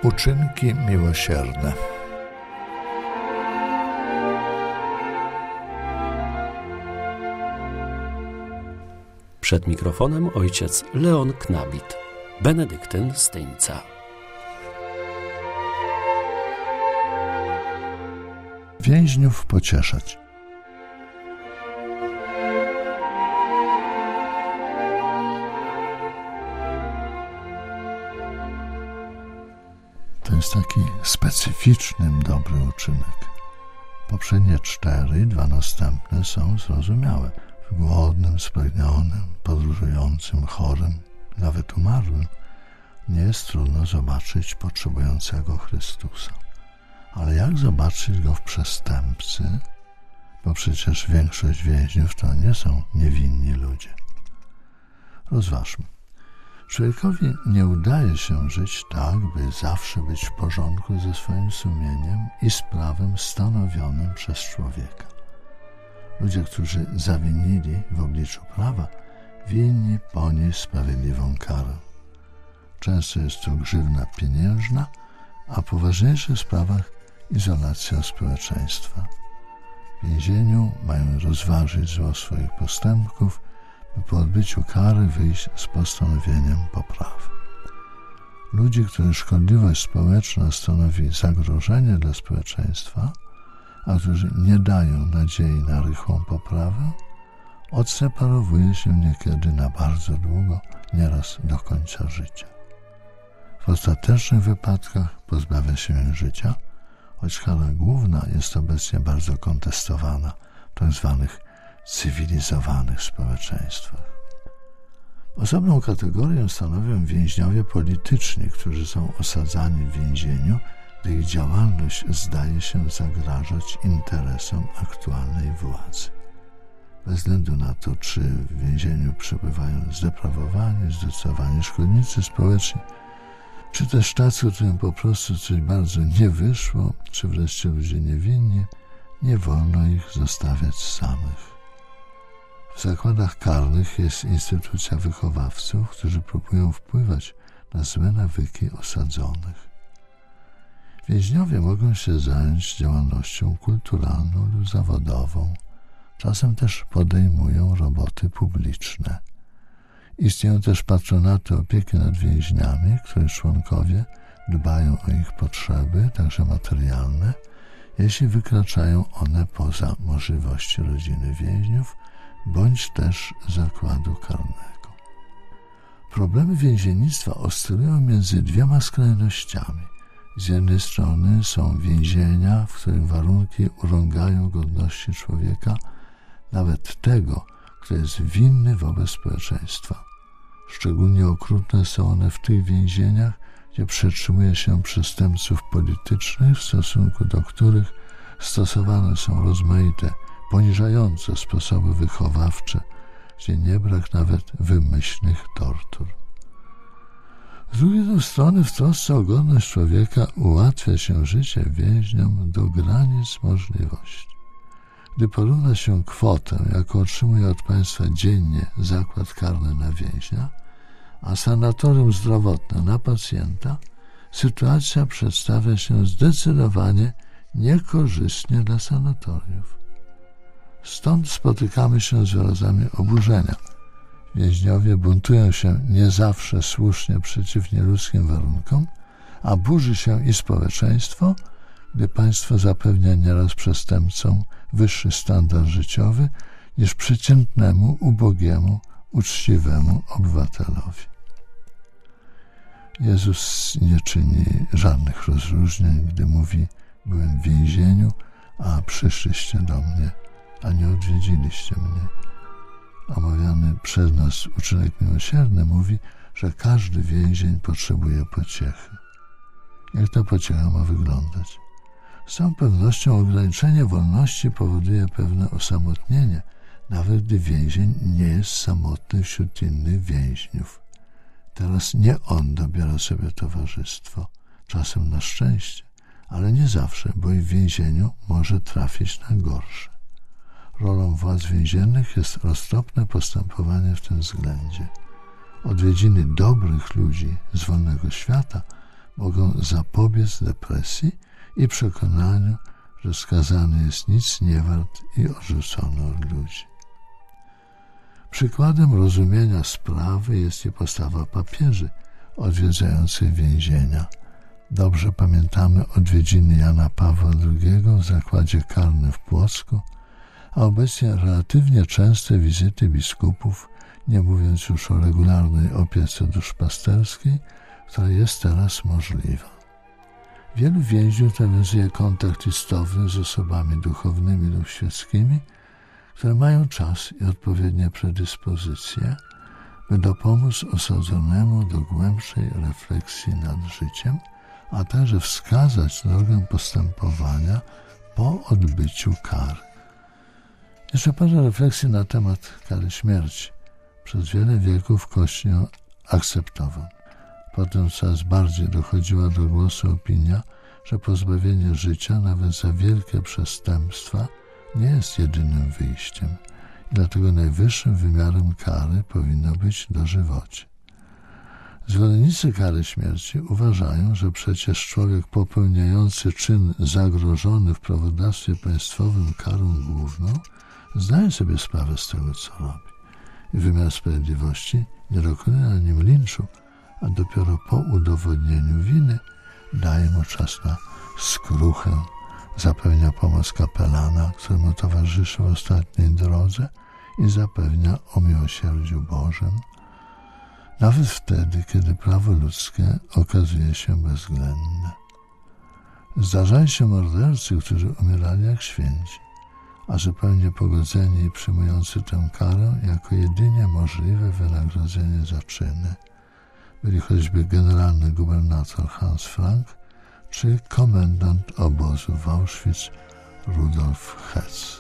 Uczynki miłosierne. Przed mikrofonem ojciec Leon Knabit, benedyktyn z Tyńca. Więźniów pocieszać. To jest taki specyficzny, dobry uczynek. Poprzednie 4, 2 następne są zrozumiałe. W głodnym, spragnionym, podróżującym, chorym, nawet umarłym nie jest trudno zobaczyć potrzebującego Chrystusa. Ale jak zobaczyć go w przestępcy? Bo przecież większość więźniów to nie są niewinni ludzie. Rozważmy. Człowiekowi nie udaje się żyć tak, by zawsze być w porządku ze swoim sumieniem i z prawem stanowionym przez człowieka. Ludzie, którzy zawinili w obliczu prawa, winni ponieść sprawiedliwą karę. Często jest to grzywna pieniężna, a w poważniejszych sprawach izolacja społeczeństwa. W więzieniu mają rozważyć zło swoich postępków, by po odbyciu kary wyjść z postanowieniem poprawy. Ludzi, których szkodliwość społeczna stanowi zagrożenie dla społeczeństwa, a którzy nie dają nadziei na rychłą poprawę, odseparowuje się niekiedy na bardzo długo, nieraz do końca życia. W ostatecznych wypadkach pozbawia się ich życia, choć kara główna jest obecnie bardzo kontestowana w tzw. cywilizowanych społeczeństwach. Osobną kategorię stanowią więźniowie polityczni, którzy są osadzani w więzieniu, gdy ich działalność zdaje się zagrażać interesom aktualnej władzy. Bez względu na to, czy w więzieniu przebywają zdeprawowani, zdecydowani szkodnicy społeczni, czy też tacy, którym po prostu coś bardzo nie wyszło, czy wreszcie ludzie niewinni, nie wolno ich zostawiać samych. W zakładach karnych jest instytucja wychowawców, którzy próbują wpływać na złe nawyki osadzonych. Więźniowie mogą się zająć działalnością kulturalną lub zawodową. Czasem też podejmują roboty publiczne. Istnieją też patronaty opieki nad więźniami, których członkowie dbają o ich potrzeby, także materialne, jeśli wykraczają one poza możliwości rodziny więźniów bądź też zakładu karnego. Problemy więziennictwa oscylują między dwiema skrajnościami. Z jednej strony są więzienia, w których warunki urągają godności człowieka, nawet tego, kto jest winny wobec społeczeństwa. Szczególnie okrutne są one w tych więzieniach, gdzie przetrzymuje się przestępców politycznych, w stosunku do których stosowane są rozmaite, poniżające sposoby wychowawcze, gdzie nie brak nawet wymyślnych tortur. Z drugiej strony w trosce o godność człowieka ułatwia się życie więźniom do granic możliwości. Gdy porówna się kwotę, jaką otrzymuje od państwa dziennie zakład karny na więźnia, a sanatorium zdrowotne na pacjenta, sytuacja przedstawia się zdecydowanie niekorzystnie dla sanatoriów. Stąd spotykamy się z wyrazami oburzenia. Więźniowie buntują się nie zawsze słusznie przeciw nieludzkim warunkom, a burzy się i społeczeństwo, gdy państwo zapewnia nieraz przestępcom wyższy standard życiowy niż przeciętnemu, ubogiemu, uczciwemu obywatelowi. Jezus nie czyni żadnych rozróżnień, gdy mówi: byłem w więzieniu, a przyszliście do mnie, a nie odwiedziliście mnie. Omawiany przez nas uczynek miłosierny mówi, że każdy więzień potrzebuje pociechy. Jak ta pociecha ma wyglądać? Z całą pewnością ograniczenie wolności powoduje pewne osamotnienie, nawet gdy więzień nie jest samotny wśród innych więźniów. Teraz nie on dobiera sobie towarzystwo, czasem na szczęście, ale nie zawsze, bo i w więzieniu może trafić na gorsze. Rolą władz więziennych jest roztropne postępowanie w tym względzie. Odwiedziny dobrych ludzi z wolnego świata mogą zapobiec depresji i przekonaniu, że skazany jest nic nie wart i odrzucony od ludzi. Przykładem rozumienia sprawy jest i postawa papieży odwiedzających więzienia. Dobrze pamiętamy odwiedziny Jana Pawła II w zakładzie karnym w Płocku, a obecnie relatywnie częste wizyty biskupów, nie mówiąc już o regularnej opiece duszpasterskiej, która jest teraz możliwa. Wielu więźniów nawiązuje kontakt istotny z osobami duchownymi lub świeckimi, które mają czas i odpowiednie predyspozycje, by dopomóc osadzonemu do głębszej refleksji nad życiem, a także wskazać drogę postępowania po odbyciu kary. Jeszcze parę refleksji na temat kary śmierci. Przez wiele wieków Kościół ją akceptował. Potem coraz bardziej dochodziła do głosu opinia, że pozbawienie życia nawet za wielkie przestępstwa nie jest jedynym wyjściem i dlatego najwyższym wymiarem kary powinno być dożywocie. Zwolennicy kary śmierci uważają, że przecież człowiek popełniający czyn zagrożony w prawodawstwie państwowym karą główną zdaje sobie sprawę z tego, co robi. I wymiar sprawiedliwości nie dokonuje na nim linczu, a dopiero po udowodnieniu winy daje mu czas na skruchę, zapewnia pomoc kapelana, któremu towarzyszy w ostatniej drodze i zapewnia o miłosierdziu Bożym, nawet wtedy, kiedy prawo ludzkie okazuje się bezwzględne. Zdarzają się mordercy, którzy umierali jak święci, a zupełnie pogodzeni i przyjmujący tę karę jako jedynie możliwe wynagrodzenie za czyny byli choćby generalny gubernator Hans Frank czy komendant obozu w Auschwitz Rudolf Hess.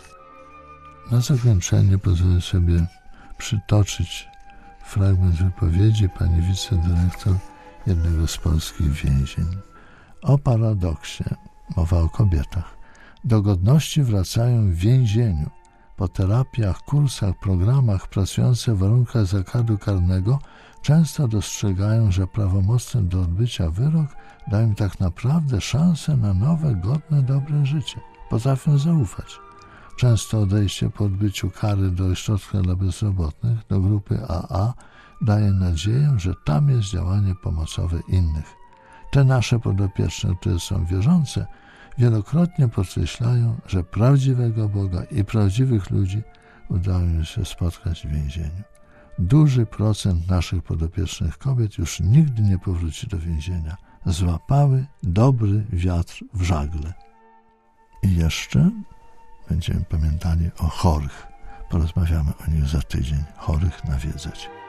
Na zakończenie pozwolę sobie przytoczyć fragment wypowiedzi pani wicedyrektor jednego z polskich więzień. O paradoksie, mowa o kobietach, do godności wracają w więzieniu. Po terapiach, kursach, programach pracujące w warunkach zakładu karnego często dostrzegają, że prawomocny do odbycia wyrok da im tak naprawdę szansę na nowe, godne, dobre życie. Potrafią zaufać. Często odejście po odbyciu kary do ośrodka dla bezrobotnych, do grupy AA, daje nadzieję, że tam jest działanie pomocowe innych. Te nasze podopieczne, które są wierzące, wielokrotnie podkreślają, że prawdziwego Boga i prawdziwych ludzi udało im się spotkać w więzieniu. Duży procent naszych podopiecznych kobiet już nigdy nie powróci do więzienia. Złapały dobry wiatr w żagle. I jeszcze będziemy pamiętali o chorych. Porozmawiamy o nich za tydzień. Chorych nawiedzać.